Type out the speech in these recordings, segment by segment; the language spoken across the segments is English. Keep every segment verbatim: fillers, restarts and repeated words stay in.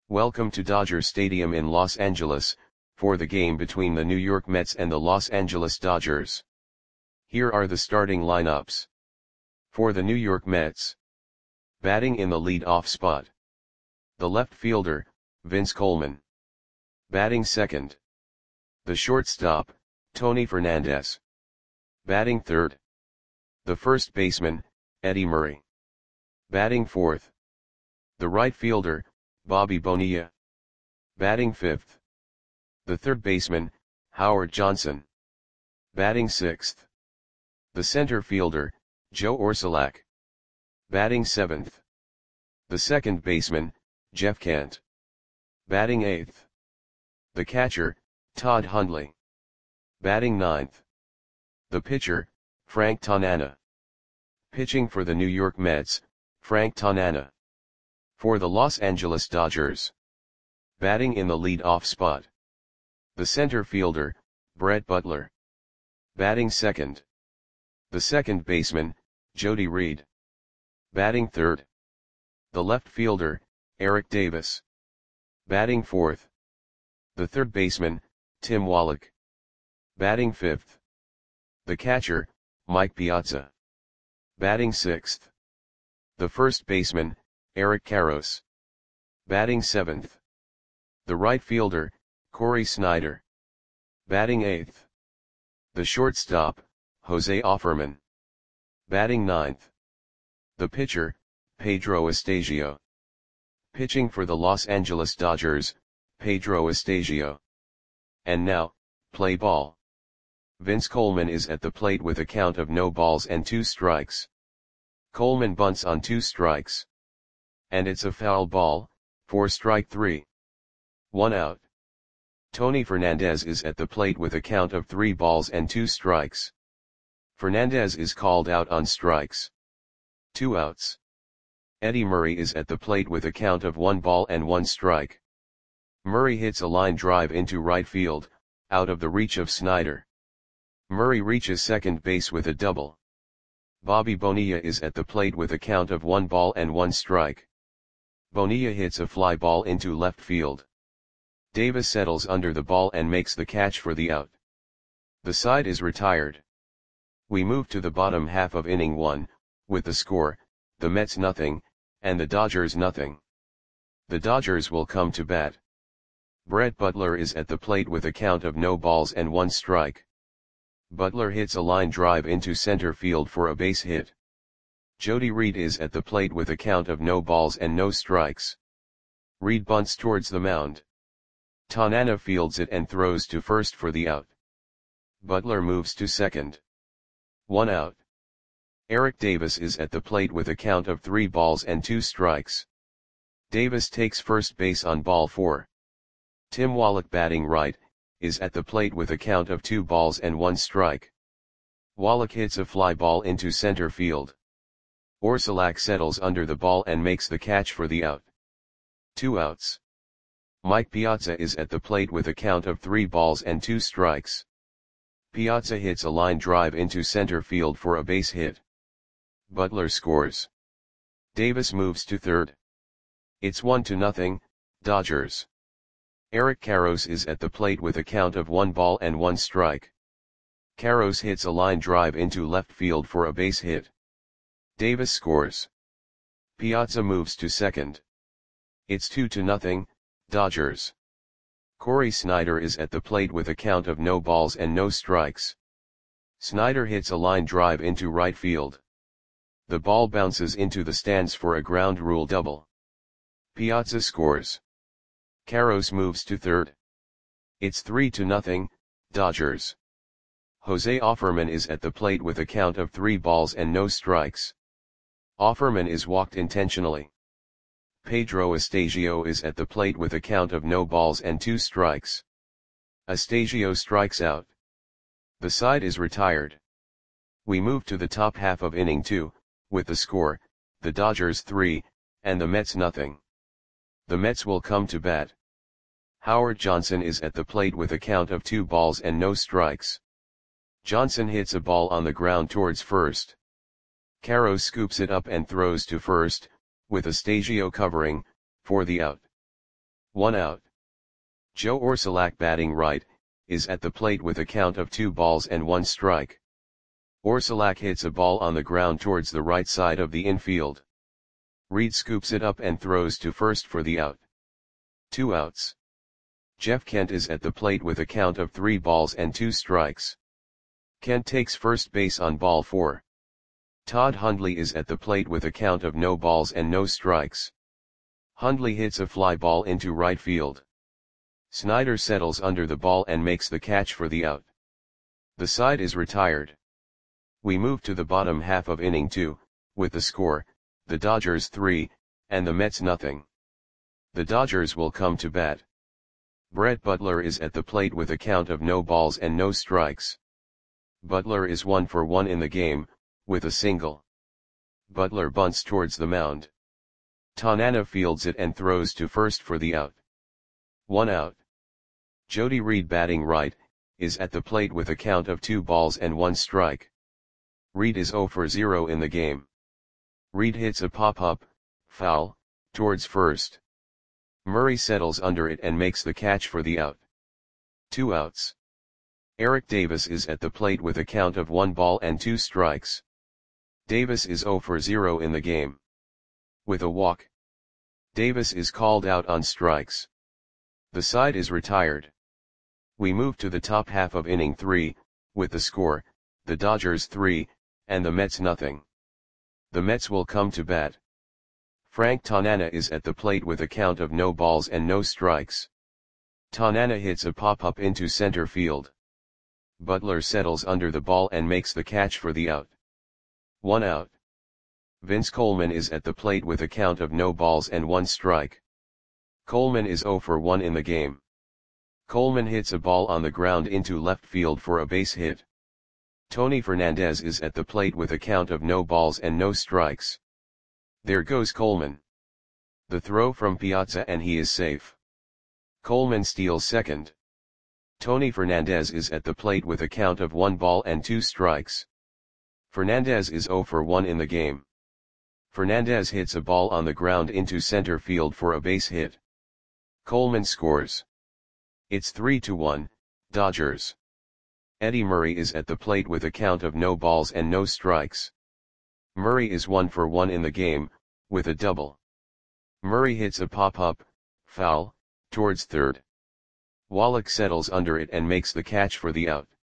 Welcome to Dodger Stadium in Los Angeles, for the game between the New York Mets and the Los Angeles Dodgers. Here are the starting lineups. For the New York Mets. Batting in the lead-off spot. The left fielder, Vince Coleman. Batting second. The shortstop, Tony Fernandez. Batting third. The first baseman, Eddie Murray. Batting fourth. The right fielder, Bobby Bonilla. Batting fifth. The third baseman, Howard Johnson. Batting sixth. The center fielder, Joe Orsulak. Batting seventh. The second baseman, Jeff Kent. Batting eighth. The catcher, Todd Hundley. Batting ninth. The pitcher, Frank Tanana. Pitching for the New York Mets, Frank Tanana. For the Los Angeles Dodgers. Batting in the lead-off spot. The center fielder, Brett Butler. Batting second. The second baseman, Jody Reed. Batting third. The left fielder, Eric Davis. Batting fourth. The third baseman, Tim Wallach. Batting fifth. The catcher, Mike Piazza. Batting sixth. The first baseman, Eric Karros. Batting seventh. The right fielder, Corey Snyder. Batting eighth. The shortstop, Jose Offerman. Batting ninth. The pitcher, Pedro Estasio. Pitching for the Los Angeles Dodgers, Pedro Estasio. And now, play ball. Vince Coleman is at the plate with a count of no balls and two strikes. Coleman bunts on two strikes. And it's a foul ball, for strike three. One out. Tony Fernandez is at the plate with a count of three balls and two strikes. Fernandez is called out on strikes. Two outs. Eddie Murray is at the plate with a count of one ball and one strike. Murray hits a line drive into right field, out of the reach of Snyder. Murray reaches second base with a double. Bobby Bonilla is at the plate with a count of one ball and one strike. Bonilla hits a fly ball into left field. Davis settles under the ball and makes the catch for the out. The side is retired. We move to the bottom half of inning one, with the score, the Mets nothing, and the Dodgers nothing. The Dodgers will come to bat. Brett Butler is at the plate with a count of no balls and one strike. Butler hits a line drive into center field for a base hit. Jody Reed is at the plate with a count of no balls and no strikes. Reed bunts towards the mound. Tanana fields it and throws to first for the out. Butler moves to second. One out. Eric Davis is at the plate with a count of three balls and two strikes. Davis takes first base on ball four. Tim Wallach, batting right, is at the plate with a count of two balls and one strike. Wallach hits a fly ball into center field. Orsulak settles under the ball and makes the catch for the out. Two outs. Mike Piazza is at the plate with a count of three balls and two strikes. Piazza hits a line drive into center field for a base hit. Butler scores. Davis moves to third. It's one to nothing, Dodgers. Eric Karros is at the plate with a count of one ball and one strike. Karros hits a line drive into left field for a base hit. Davis scores. Piazza moves to second. It's two to nothing, Dodgers. Corey Snyder is at the plate with a count of no balls and no strikes. Snyder hits a line drive into right field. The ball bounces into the stands for a ground rule double. Piazza scores. Karros moves to third. It's three to nothing, Dodgers. Jose Offerman is at the plate with a count of three balls and no strikes. Offerman is walked intentionally. Pedro Estasio is at the plate with a count of no balls and two strikes. Estasio strikes out. The side is retired. We move to the top half of inning two, with the score, the Dodgers three, and the Mets nothing. The Mets will come to bat. Howard Johnson is at the plate with a count of two balls and no strikes. Johnson hits a ball on the ground towards first. Karros scoops it up and throws to first, with Estasio covering, for the out. one out. Joe Orsulak batting right, is at the plate with a count of two balls and one strike. Orsulak hits a ball on the ground towards the right side of the infield. Reed scoops it up and throws to first for the out. Two outs. Jeff Kent is at the plate with a count of three balls and two strikes. Kent takes first base on ball four. Todd Hundley is at the plate with a count of no balls and no strikes. Hundley hits a fly ball into right field. Snyder settles under the ball and makes the catch for the out. The side is retired. We move to the bottom half of inning two, with the score, the Dodgers three, and the Mets nothing. The Dodgers will come to bat. Brett Butler is at the plate with a count of no balls and no strikes. Butler is one for one in the game, with a single. Butler bunts towards the mound. Tanana fields it and throws to first for the out. One out. Jody Reed batting right, is at the plate with a count of two balls and one strike. Reed is zero for zero in the game. Reed hits a pop-up, foul, towards first. Murray settles under it and makes the catch for the out. Two outs. Eric Davis is at the plate with a count of one ball and two strikes. Davis is zero for zero in the game. With a walk. Davis is called out on strikes. The side is retired. We move to the top half of inning three, with the score, the Dodgers three, and the Mets nothing. The Mets will come to bat. Frank Tanana is at the plate with a count of no balls and no strikes. Tanana hits a pop-up into center field. Butler settles under the ball and makes the catch for the out. One out. Vince Coleman is at the plate with a count of no balls and one strike. Coleman is zero for one in the game. Coleman hits a ball on the ground into left field for a base hit. Tony Fernandez is at the plate with a count of no balls and no strikes. There goes Coleman. The throw from Piazza and he is safe. Coleman steals second. Tony Fernandez is at the plate with a count of one ball and two strikes. Fernandez is zero for one in the game. Fernandez hits a ball on the ground into center field for a base hit. Coleman scores. It's three to one, Dodgers. Eddie Murray is at the plate with a count of no balls and no strikes. Murray is one for one in the game, with a double. Murray hits a pop-up, foul, towards third. Wallach settles under it and makes the catch for the out.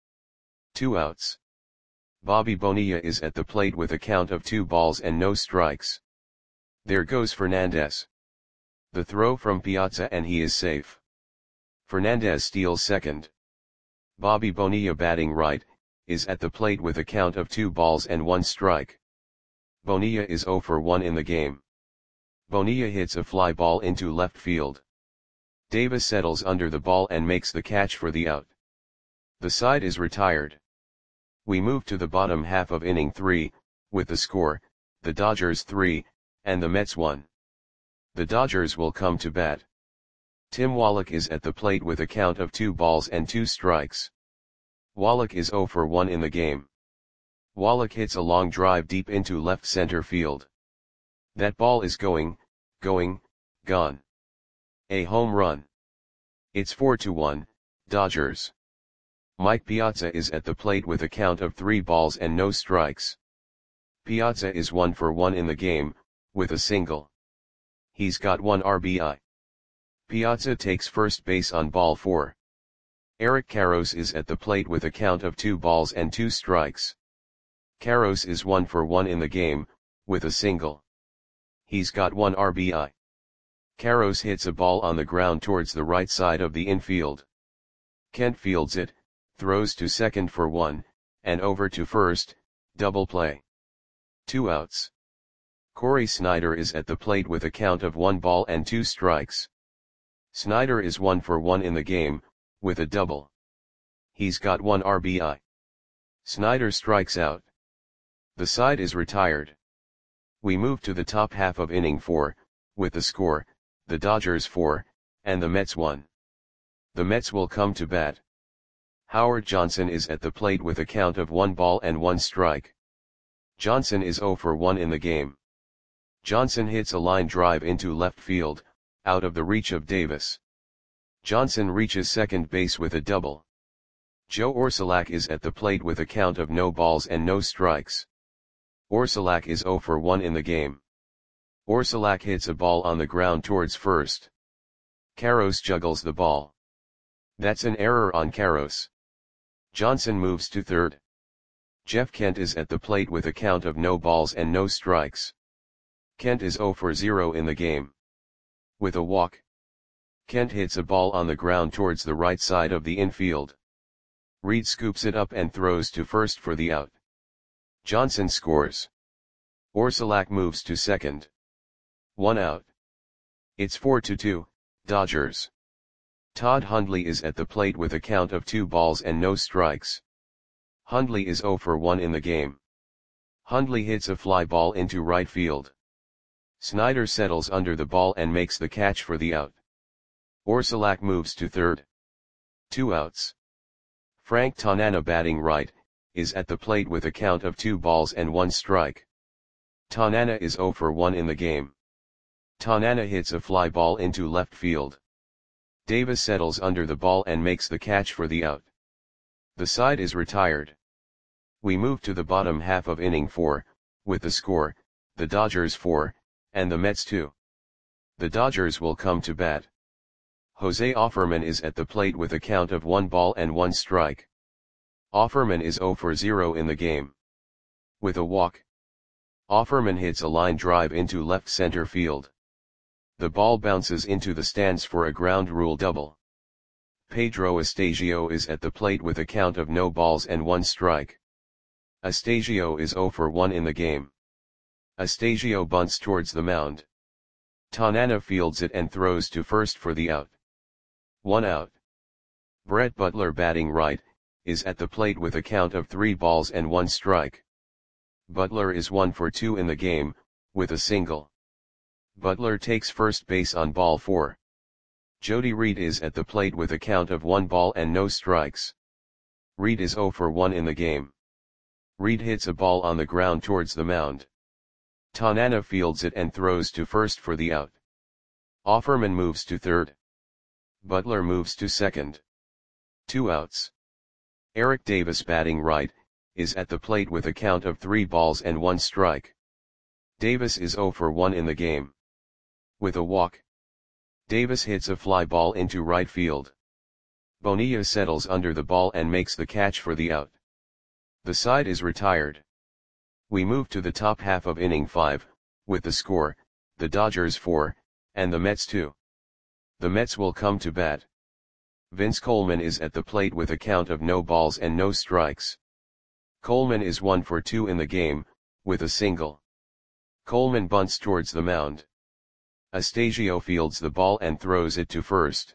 Two outs. Bobby Bonilla is at the plate with a count of two balls and no strikes. There goes Fernandez. The throw from Piazza and he is safe. Fernandez steals second. Bobby Bonilla batting right, is at the plate with a count of two balls and one strike. Bonilla is zero for one in the game. Bonilla hits a fly ball into left field. Davis settles under the ball and makes the catch for the out. The side is retired. We move to the bottom half of inning three, with the score, the Dodgers three, and the Mets one. The Dodgers will come to bat. Tim Wallach is at the plate with a count of two balls and two strikes. Wallach is zero for one in the game. Wallach hits a long drive deep into left center field. That ball is going, going, gone. A home run. It's four to one, Dodgers. Mike Piazza is at the plate with a count of three balls and no strikes. Piazza is one for one in the game, with a single. He's got one R B I. Piazza takes first base on ball four. Eric Karros is at the plate with a count of two balls and two strikes. Karros is one for one in the game, with a single. He's got one R B I. Karros hits a ball on the ground towards the right side of the infield. Kent fields it, throws to second for one, and over to first, double play. Two outs. Corey Snyder is at the plate with a count of one ball and two strikes. Snyder is one for one in the game, with a double. He's got one R B I. Snyder strikes out. The side is retired. We move to the top half of inning four, with the score, the Dodgers four, and the Mets one. The Mets will come to bat. Howard Johnson is at the plate with a count of one ball and one strike. Johnson is zero for one in the game. Johnson hits a line drive into left field, out of the reach of Davis. Johnson reaches second base with a double. Joe Orsulak is at the plate with a count of no balls and no strikes. Orsulak is zero for one in the game. Orsulak hits a ball on the ground towards first. Karros juggles the ball. That's an error on Karros. Johnson moves to third. Jeff Kent is at the plate with a count of no balls and no strikes. Kent is zero for zero in the game. With a walk, Kent hits a ball on the ground towards the right side of the infield. Reed scoops it up and throws to first for the out. Johnson scores. Orsulak moves to second. One out. It's four to two, Dodgers. Todd Hundley is at the plate with a count of two balls and no strikes. Hundley is zero for one in the game. Hundley hits a fly ball into right field. Snyder settles under the ball and makes the catch for the out. Orsulak moves to third. Two outs. Frank Tanana, batting right, is at the plate with a count of two balls and one strike. Tanana is zero for one in the game. Tanana hits a fly ball into left field. Davis settles under the ball and makes the catch for the out. The side is retired. We move to the bottom half of inning four, with the score, the Dodgers four, and the Mets two. The Dodgers will come to bat. Jose Offerman is at the plate with a count of one ball and one strike. Offerman is zero for zero in the game. With a walk, Offerman hits a line drive into left center field. The ball bounces into the stands for a ground rule double. Pedro Astasio is at the plate with a count of no balls and one strike. Astasio is zero for one in the game. Astasio bunts towards the mound. Tanana fields it and throws to first for the out. One out. Brett Butler, batting right, is at the plate with a count of three balls and one strike. Butler is one for two in the game, with a single. Butler takes first base on ball four. Jody Reed is at the plate with a count of one ball and no strikes. Reed is zero for one in the game. Reed hits a ball on the ground towards the mound. Tanana fields it and throws to first for the out. Offerman moves to third. Butler moves to second. Two outs. Eric Davis, batting right, is at the plate with a count of three balls and one strike. Davis is zero for one in the game. With a walk, Davis hits a fly ball into right field. Bonilla settles under the ball and makes the catch for the out. The side is retired. We move to the top half of inning five, with the score, the Dodgers four, and the Mets two. The Mets will come to bat. Vince Coleman is at the plate with a count of no balls and no strikes. Coleman is one for two in the game, with a single. Coleman bunts towards the mound. Astasio fields the ball and throws it to first.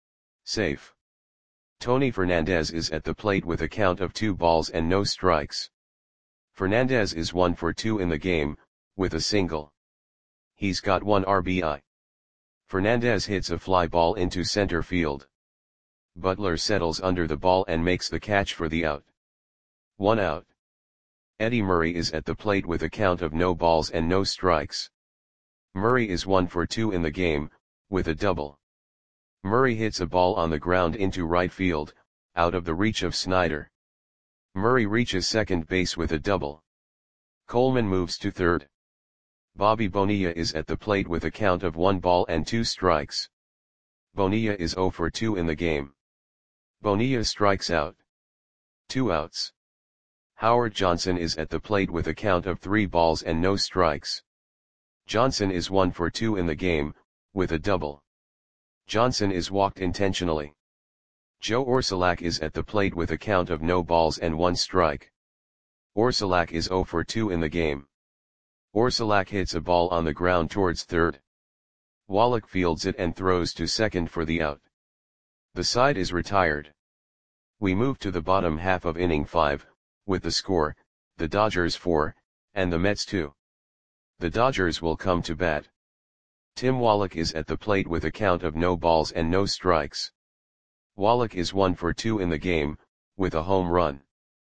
Safe. Tony Fernandez is at the plate with a count of two balls and no strikes. Fernandez is one for two in the game, with a single. He's got one R B I. Fernandez hits a fly ball into center field. Butler settles under the ball and makes the catch for the out. One out. Eddie Murray is at the plate with a count of no balls and no strikes. Murray is one for two in the game, with a double. Murray hits a ball on the ground into right field, out of the reach of Snyder. Murray reaches second base with a double. Coleman moves to third. Bobby Bonilla is at the plate with a count of one ball and two strikes. Bonilla is zero for two in the game. Bonilla strikes out. Two outs. Howard Johnson is at the plate with a count of three balls and no strikes. Johnson is one for two in the game, with a double. Johnson is walked intentionally. Joe Orsulak is at the plate with a count of no balls and one strike. Orsulak is zero for two in the game. Orsulak hits a ball on the ground towards third. Wallach fields it and throws to second for the out. The side is retired. We move to the bottom half of inning five, with the score, the Dodgers four, and the Mets two. The Dodgers will come to bat. Tim Wallach is at the plate with a count of no balls and no strikes. Wallach is one for two in the game, with a home run.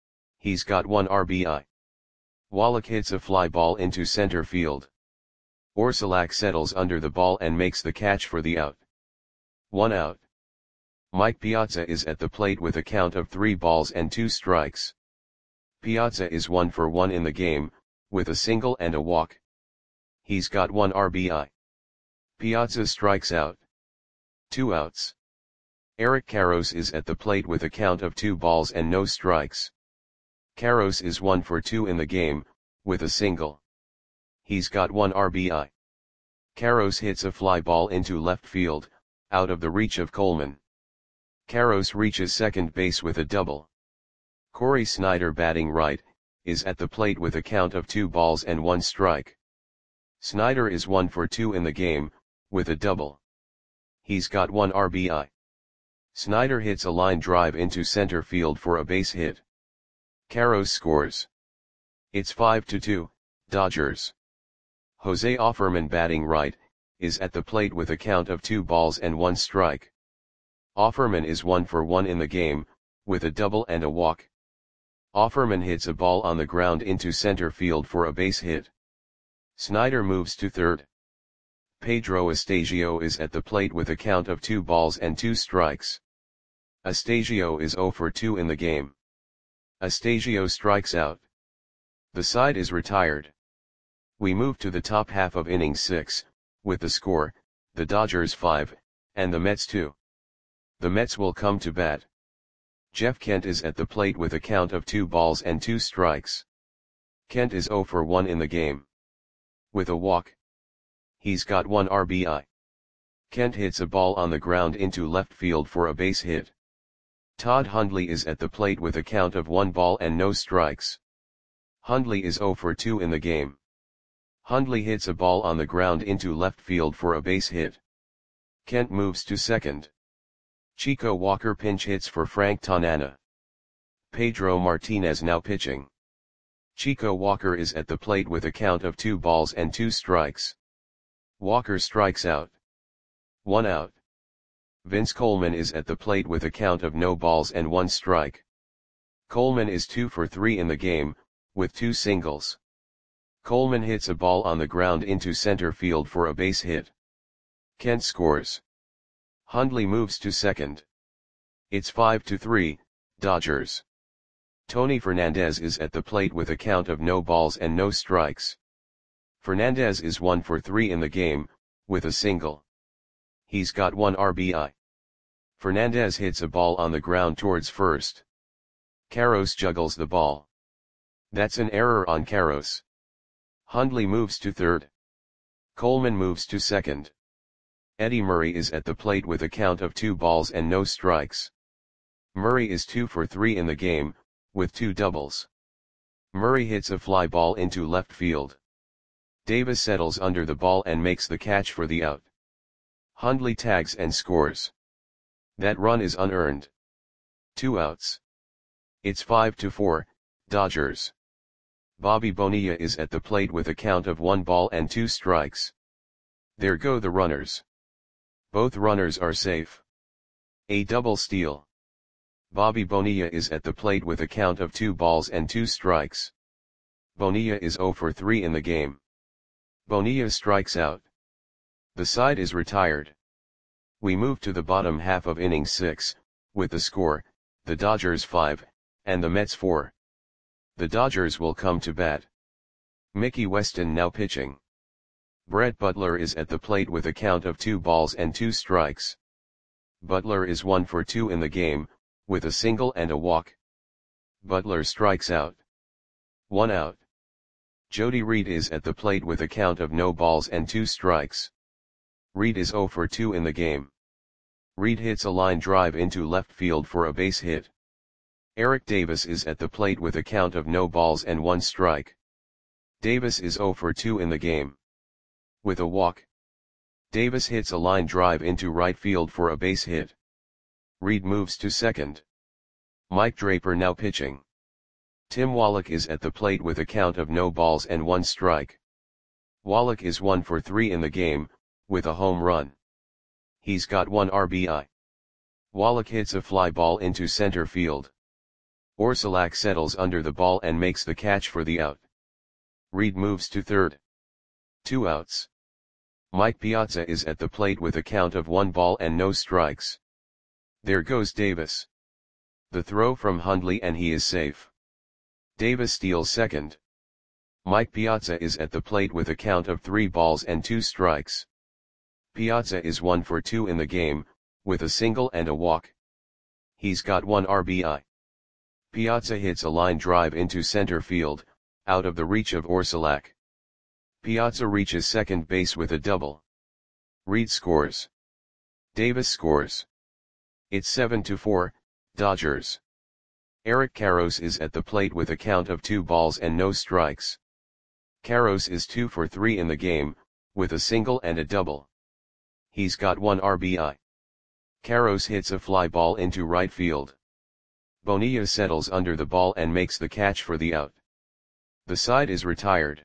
He's got one R B I. Wallach hits a fly ball into center field. Orsulak settles under the ball and makes the catch for the out. One out. Mike Piazza is at the plate with a count of three balls and two strikes. Piazza is one for one in the game, with a single and a walk. He's got one R B I. Piazza strikes out. Two outs. Eric Karros is at the plate with a count of two balls and no strikes. Karros is one for two in the game, with a single. He's got one R B I. Karros hits a fly ball into left field, out of the reach of Coleman. Karros reaches second base with a double. Corey Snyder, batting right, is at the plate with a count of two balls and one strike. Snyder is one for two in the game, with a double. He's got one R B I. Snyder hits a line drive into center field for a base hit. Karros scores. It's five to two, Dodgers. Jose Offerman, batting right, is at the plate with a count of two balls and one strike. Offerman is one for one in the game, with a double and a walk. Offerman hits a ball on the ground into center field for a base hit. Snyder moves to third. Pedro Astasio is at the plate with a count of two balls and two strikes. Astasio is zero for two in the game. Astasio strikes out. The side is retired. We move to the top half of inning six, with the score, the Dodgers five, and the Mets two. The Mets will come to bat. Jeff Kent is at the plate with a count of two balls and two strikes. Kent is zero for one in the game. With a walk. He's got one R B I. Kent hits a ball on the ground into left field for a base hit. Todd Hundley is at the plate with a count of one ball and no strikes. Hundley is zero for two in the game. Hundley hits a ball on the ground into left field for a base hit. Kent moves to second. Chico Walker pinch hits for Frank Tanana. Pedro Martinez now pitching. Chico Walker is at the plate with a count of two balls and two strikes. Walker strikes out. One out. Vince Coleman is at the plate with a count of no balls and one strike. Coleman is two for three in the game, with two singles. Coleman hits a ball on the ground into center field for a base hit. Kent scores. Hundley moves to second. It's five to three, Dodgers. Tony Fernandez is at the plate with a count of no balls and no strikes. Fernandez is one for three in the game, with a single. He's got one R B I. Fernandez hits a ball on the ground towards first. Karros juggles the ball. That's an error on Karros. Hundley moves to third. Coleman moves to second. Eddie Murray is at the plate with a count of two balls and no strikes. Murray is two for three in the game, with two doubles. Murray hits a fly ball into left field. Davis settles under the ball and makes the catch for the out. Hundley tags and scores. That run is unearned. Two outs. It's five to four, Dodgers. Bobby Bonilla is at the plate with a count of one ball and two strikes. There go the runners. Both runners are safe. A double steal. Bobby Bonilla is at the plate with a count of two balls and two strikes. Bonilla is zero for three in the game. Bonilla strikes out. The side is retired. We move to the bottom half of inning six, with the score, the Dodgers five, and the Mets four. The Dodgers will come to bat. Mickey Weston now pitching. Brett Butler is at the plate with a count of two balls and two strikes. Butler is one for two in the game, with a single and a walk. Butler strikes out. One out. Jody Reed is at the plate with a count of no balls and two strikes. Reed is zero for two in the game. Reed hits a line drive into left field for a base hit. Eric Davis is at the plate with a count of no balls and one strike. Davis is zero for two in the game. With a walk. Davis hits a line drive into right field for a base hit. Reed moves to second. Mike Draper now pitching. Tim Wallach is at the plate with a count of no balls and one strike. Wallach is one for three in the game, with a home run. He's got one R B I. Wallach hits a fly ball into center field. Orsulak settles under the ball and makes the catch for the out. Reed moves to third. Two outs. Mike Piazza is at the plate with a count of one ball and no strikes. There goes Davis. The throw from Hundley and he is safe. Davis steals second. Mike Piazza is at the plate with a count of three balls and two strikes. Piazza is one for two in the game, with a single and a walk. He's got one R B I. Piazza hits a line drive into center field, out of the reach of Orsulak. Piazza reaches second base with a double. Reed scores. Davis scores. It's seven to four, Dodgers. Eric Karros is at the plate with a count of two balls and no strikes. Karros is two for three in the game, with a single and a double. He's got one R B I. Karros hits a fly ball into right field. Bonilla settles under the ball and makes the catch for the out. The side is retired.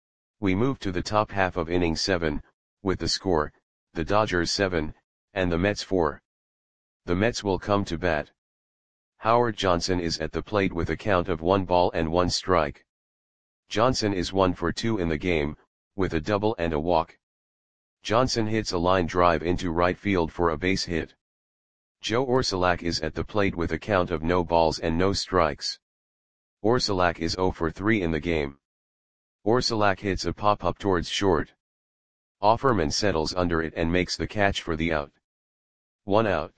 We move to the top half of inning seven, with the score, the Dodgers seven, and the Mets four. The Mets will come to bat. Howard Johnson is at the plate with a count of one ball and one strike. Johnson is one for two in the game, with a double and a walk. Johnson hits a line drive into right field for a base hit. Joe Orsulak is at the plate with a count of no balls and no strikes. Orsulak is zero for three in the game. Orsulak hits a pop-up towards short. Offerman settles under it and makes the catch for the out. One out.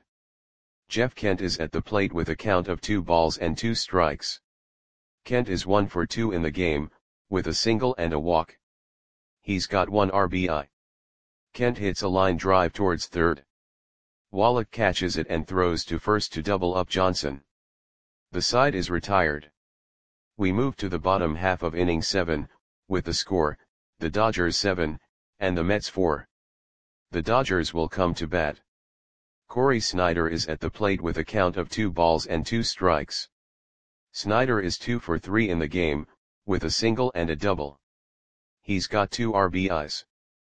Jeff Kent is at the plate with a count of two balls and two strikes. Kent is one for two in the game, with a single and a walk. He's got one R B I. Kent hits a line drive towards third. Wallach catches it and throws to first to double up Johnson. The side is retired. We move to the bottom half of inning seven, with the score, the Dodgers seven, and the Mets four. The Dodgers will come to bat. Corey Snyder is at the plate with a count of two balls and two strikes. Snyder is two for three in the game, with a single and a double. He's got two R B Is.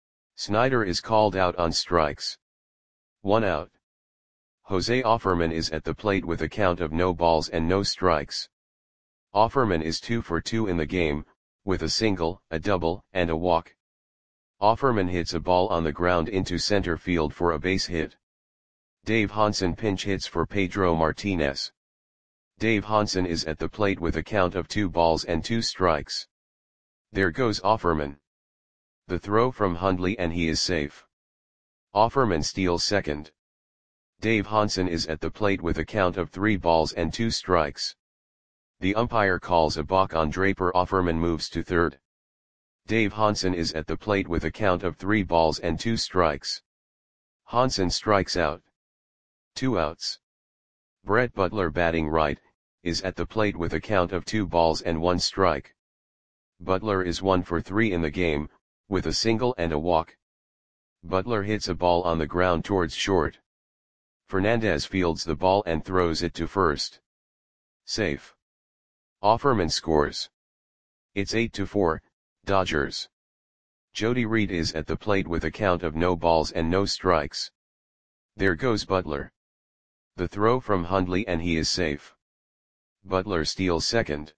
Snyder is called out on strikes. One out. Jose Offerman is at the plate with a count of no balls and no strikes. Offerman is two for two in the game, with a single, a double, and a walk. Offerman hits a ball on the ground into center field for a base hit. Dave Hansen pinch hits for Pedro Martinez. Dave Hansen is at the plate with a count of two balls and two strikes. There goes Offerman. The throw from Hundley and he is safe. Offerman steals second. Dave Hansen is at the plate with a count of three balls and two strikes. The umpire calls a balk on Draper. Offerman moves to third. Dave Hansen is at the plate with a count of three balls and two strikes. Hansen strikes out. Two outs. Brett Butler, batting right, is at the plate with a count of two balls and one strike. Butler is one for three in the game, with a single and a walk. Butler hits a ball on the ground towards short. Fernandez fields the ball and throws it to first. Safe. Offerman scores. It's eight to four, Dodgers. Jody Reed is at the plate with a count of no balls and no strikes. There goes Butler. The throw from Hundley and he is safe. Butler steals second.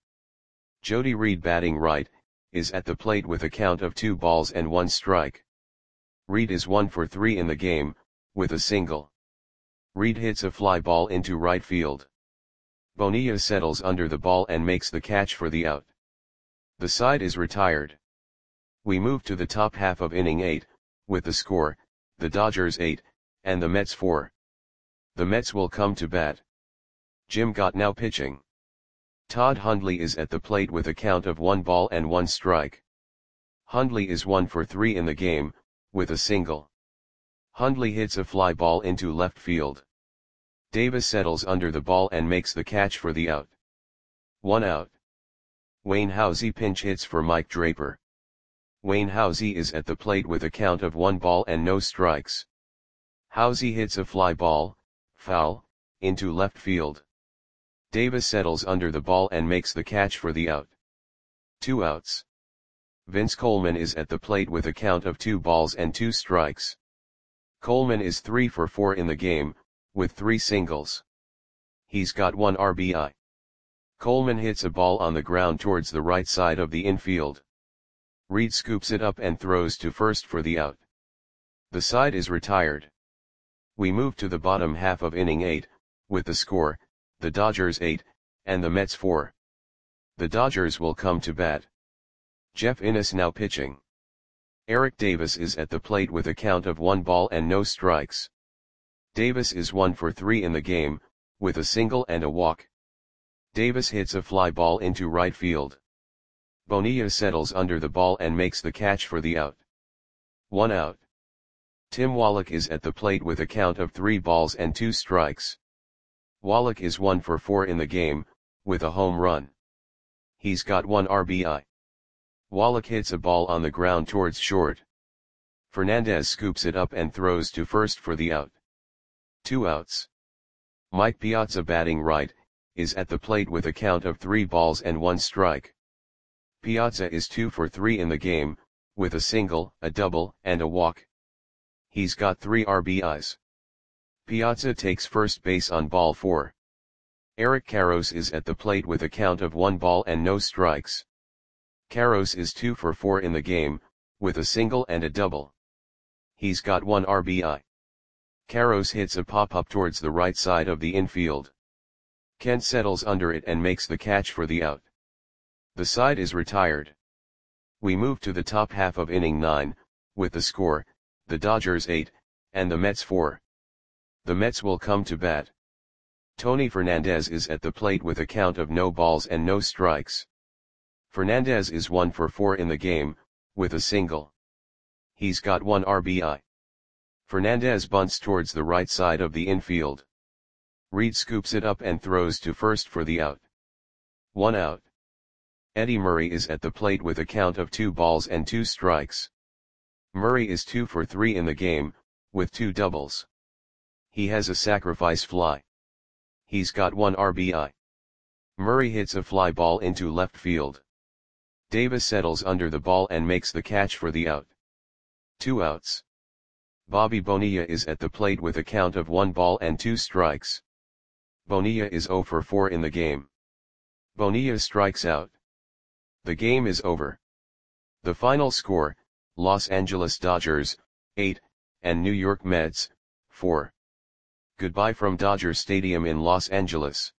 Jody Reed, batting right, is at the plate with a count of two balls and one strike. Reed is one for three in the game, with a single. Reed hits a fly ball into right field. Bonilla settles under the ball and makes the catch for the out. The side is retired. We move to the top half of inning eight, with the score, the Dodgers eight, and the Mets four. The Mets will come to bat. Jim Gott now pitching. Todd Hundley is at the plate with a count of one ball and one strike. Hundley is one for three in the game, with a single. Hundley hits a fly ball into left field. Davis settles under the ball and makes the catch for the out. One out. Wayne Housey pinch hits for Mike Draper. Wayne Housey is at the plate with a count of one ball and no strikes. Housey hits a fly ball, foul, into left field. Davis settles under the ball and makes the catch for the out. Two outs. Vince Coleman is at the plate with a count of two balls and two strikes. Coleman is three for four in the game, with three singles. He's got one R B I. Coleman hits a ball on the ground towards the right side of the infield. Reed scoops it up and throws to first for the out. The side is retired. We move to the bottom half of inning eight, with the score, the Dodgers eight, and the Mets four. The Dodgers will come to bat. Jeff Innes now pitching. Eric Davis is at the plate with a count of one ball and no strikes. Davis is one for three in the game, with a single and a walk. Davis hits a fly ball into right field. Bonilla settles under the ball and makes the catch for the out. One out. Tim Wallach is at the plate with a count of three balls and two strikes. Wallach is one for four in the game, with a home run. He's got one R B I. Wallach hits a ball on the ground towards short. Fernandez scoops it up and throws to first for the out. Two outs. Mike Piazza, batting right, is at the plate with a count of three balls and one strike. Piazza is two for three in the game, with a single, a double, and a walk. He's got three R B Is. Piazza takes first base on ball four. Eric Karros is at the plate with a count of one ball and no strikes. Karros is two for four in the game, with a single and a double. He's got one R B I. Karros hits a pop-up towards the right side of the infield. Kent settles under it and makes the catch for the out. The side is retired. We move to the top half of inning nine, with the score, the Dodgers eight, and the Mets four. The Mets will come to bat. Tony Fernandez is at the plate with a count of no balls and no strikes. Fernandez is one for four in the game, with a single. He's got one R B I. Fernandez bunts towards the right side of the infield. Reed scoops it up and throws to first for the out. One out. Eddie Murray is at the plate with a count of two balls and two strikes. Murray is two for three in the game, with two doubles. He has a sacrifice fly. He's got one R B I. Murray hits a fly ball into left field. Davis settles under the ball and makes the catch for the out. Two outs. Bobby Bonilla is at the plate with a count of one ball and two strikes. Bonilla is zero for four in the game. Bonilla strikes out. The game is over. The final score, Los Angeles Dodgers, eight, and New York Mets, four. Goodbye from Dodger Stadium in Los Angeles.